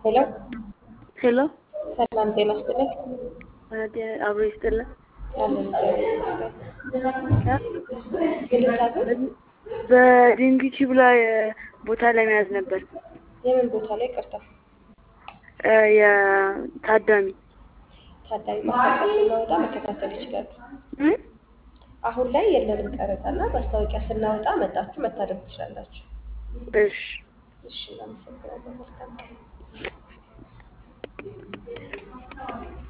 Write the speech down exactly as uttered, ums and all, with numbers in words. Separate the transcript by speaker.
Speaker 1: ሄሎ
Speaker 2: ሄሎ
Speaker 1: ሰላም ጤና ይስጥልኝ።
Speaker 2: አዲ አብሮ ይስጥልን።
Speaker 1: አለን እግዚአብሔር ይመስገን።
Speaker 2: ያ
Speaker 1: ምን ልታዘዝ?
Speaker 2: በድንጊቲቭ ላይ ቦታ ለመያዝ ነበር
Speaker 1: የምን ቦታ ላይ ቀርታ?
Speaker 2: የታዳሚ
Speaker 1: ታዳሚ ማስታወቂያ ስናወጣ መከታተል ይችላሉ።
Speaker 2: ምን
Speaker 1: አሁን ላይ የለንም ቀረጻና ማስታወቂያ ስናወጣ መጣችሁ መታደም ትችላላችሁ።
Speaker 2: እሺ
Speaker 1: እሺ እናመሰግናለን። መልካም ቀን።